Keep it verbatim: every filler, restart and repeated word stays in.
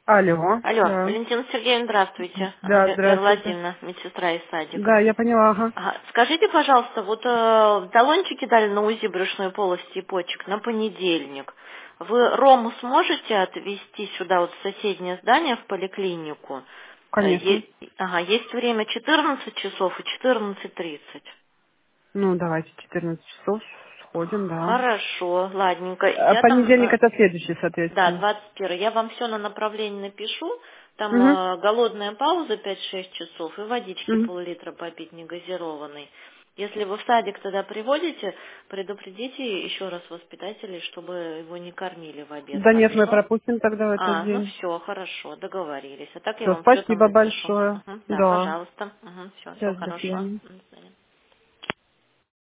Алло, Алло, да. Валентина Сергеевна, здравствуйте. А, Да, Ве- Вера здравствуйте. Владимировна, медсестра из садика. Да, я поняла, ага. Ага. Скажите, пожалуйста, вот э, талончики дали на УЗИ брюшной полости и почек на понедельник. Вы Рому сможете отвезти сюда, вот в соседнее здание, в поликлинику? Э, Конечно. е- ага, есть время четырнадцать часов и четырнадцать тридцать. Ну, давайте четырнадцать часов сходим, да. Хорошо, ладненько. А Я там понедельник э, это следующий, Да, соответственно. двадцать первое. Я вам все на направлении напишу. Там Угу, э, голодная пауза пять-шесть часов и водички угу. пол-литра попить негазированной. Если вы в садик тогда приводите, предупредите еще раз воспитателей, чтобы его не кормили в обед, Да нет, мы хорошо? пропустим тогда в этот А, ну день. все, хорошо, договорились. А так я Все, вам все там спасибо напишу. большое. Мгм, да, Да. пожалуйста. Все, всего Сейчас, до хорошего. свидания. До свидания.